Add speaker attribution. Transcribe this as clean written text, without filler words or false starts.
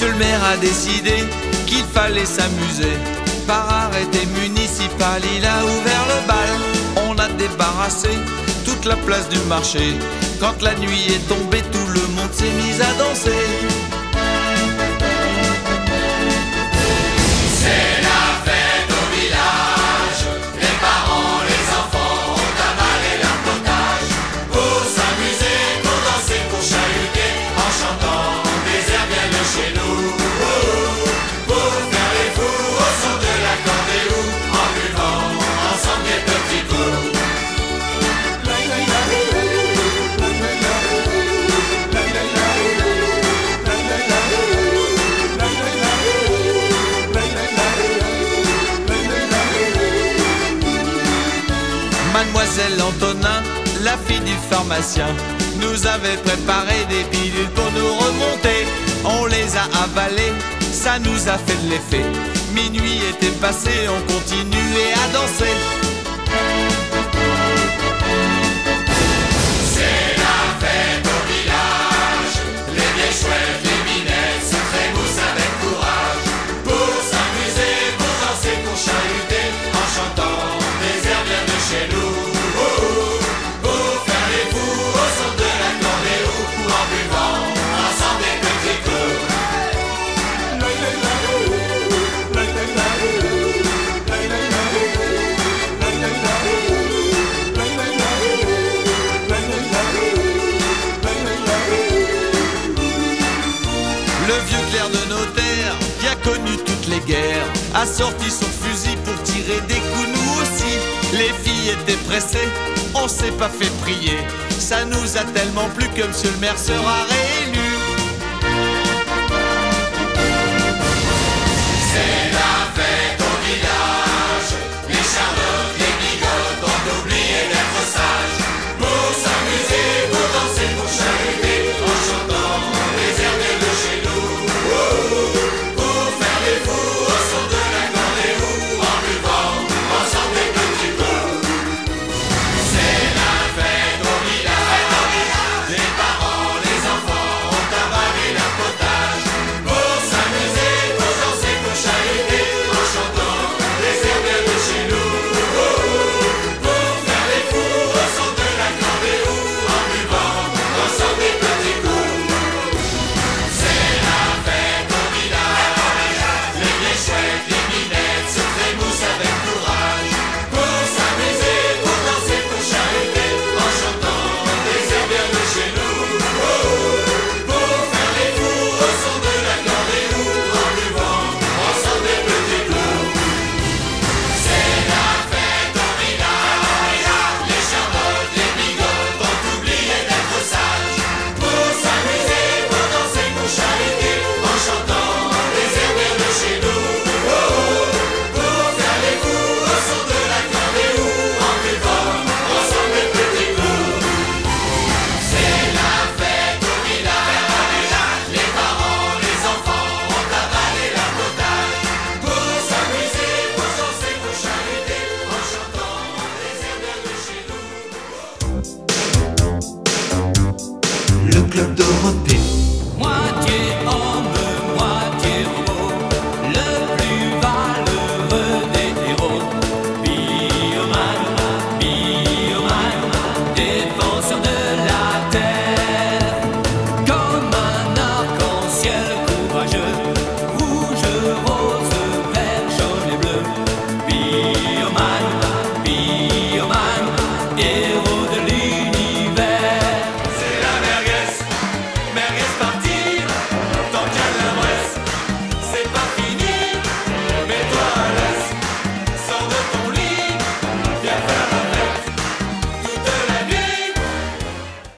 Speaker 1: Monsieur le maire a décidé qu'il fallait s'amuser. Par arrêté municipal, il a ouvert le bal. On a débarrassé toute la place du marché. Quand la nuit est tombée, tout le monde s'est mis à danser.
Speaker 2: C'est la fête au village. Les parents, les enfants ont avalé leur potage. Pour s'amuser, pour danser, pour chahuter, en chantant des airs bien de chez nous. Pour faire les fous au son de l'accordéon, en buvant ensemble des petits coups.
Speaker 1: Mademoiselle Antonin, la fille du pharmacien, nous avait préparé des pilules pour nous remonter. On les a avalées, ça nous a fait de l'effet. Minuit était passé, on continuait à danser.
Speaker 2: C'est la fête au village. Les vieilles chouettes, les minettes se trémoussent avec courage. Pour s'amuser, pour danser, pour chahuter, en chantant des airs bien de chez nous. Pour faire les fous au son de l'accordéon, ou en buvant ensemble des petits coups.
Speaker 1: Le vieux clerc de notaire, qui a connu toutes les guerres, a sorti son fusil pour tirer des coups, nous aussi. Les filles étaient pressées, on s'est pas fait prier. Ça nous a tellement plu que monsieur le maire sera réélu.